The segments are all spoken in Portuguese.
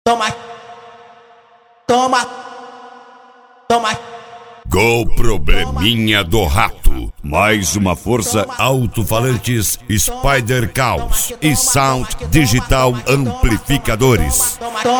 Toma, toma, toma. Gol Probleminha do Rato. Mais uma força alto-falantes Spider Caos e Sound Digital Amplificadores.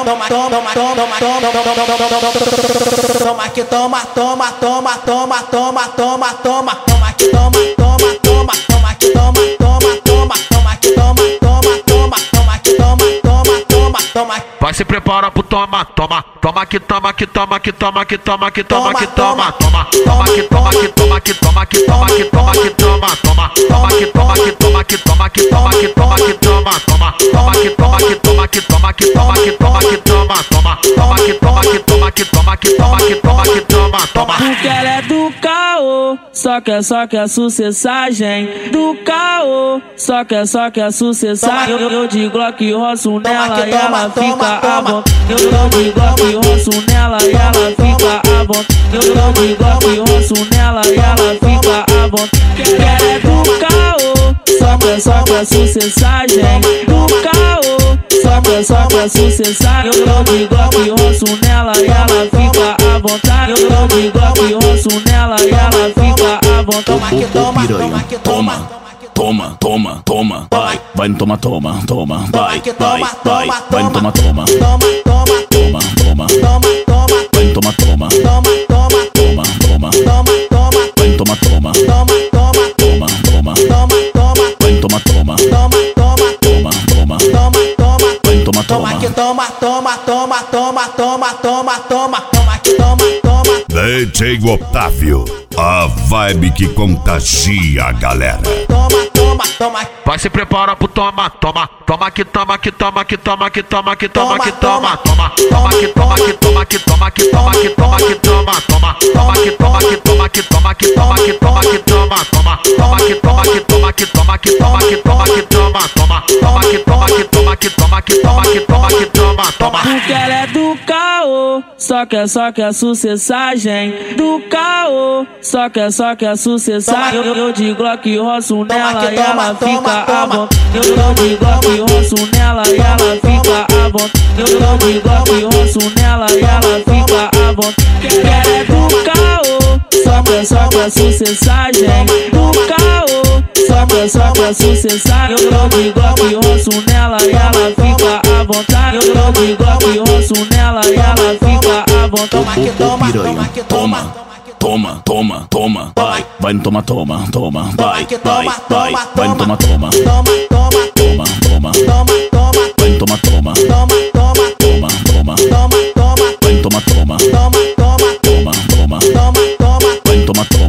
Toma que toma, toma, toma, toma, toma, toma, toma, toma que toma, toma, toma, toma que toma, toma, toma, toma que toma, toma, toma, toma que toma, toma, toma, toma. Vai se prepara pro toma, toma, toma que toma, que toma, que toma, que toma, que toma, que toma, toma, toma que toma, que toma, que toma, que toma, que toma, que toma, toma, toma que toma, que toma, que toma, que toma, que toma, que toma, toma, toma que toma, que toma, que toma, que toma, que toma, que toma, toma, toma que toma, que toma, que toma, que toma, que toma, que toma, toma. Porque ela é do caô, só quer sucessagem do caô, só quer sucessagem. Eu de Glock roço nela e ela fica à vontade. Eu de Glock roço nela e ela fica à vontade. Eu de Glock roço nela e ela fica à vontade. Ela é do caô, só quer sucessagem do caô, só quer sucessagem. Eu de Glock roço nela e ela fica à vontade. Eu de Glock roço nela e ela fica à vontade. Toma, piranha, toma, toma, toma, toma, vai no toma, toma, toma, vai no toma, toma, toma, toma, toma, vai no toma, toma, toma, toma, vai no toma, toma, toma, vai no toma, toma, vai no toma, toma que toma, toma, toma, toma, toma, toma, toma, toma que toma, toma. DJ Otávio, a vibe que contagia a galera. Vai se prepara pro toma, toma, toma que toma, que toma, que toma, que toma, que toma, que toma, toma, toma que toma, que toma, que toma, que toma, que toma, que toma, toma, toma que toma, que toma, que toma, que toma, que toma, que toma, toma, toma que toma, que toma, que toma, que toma, que toma, que toma, toma, toma que toma, que toma, que toma, que toma, que toma, que toma, toma. Porque ela é do caô, só quer sucessagem do caô, só quer sucessagem. Eu de Glock roço nela e ela fica à vontade. Eu de Glock roço nela e ela fica à vontade. Eu de Glock roço nela e ela fica à vontade. Ela é do caô, só quer sucessagem do caô, só quer sucessagem. Eu de Glock roço nela e ela fica à vontade. Eu de Glock roço nela e ela fica à vontade. piranha, toma, toma, toma, toma, vai no toma, toma, toma, vai no toma, toma, toma, toma, vai no toma, toma, toma, vai no toma, toma, toma, vai no toma, toma.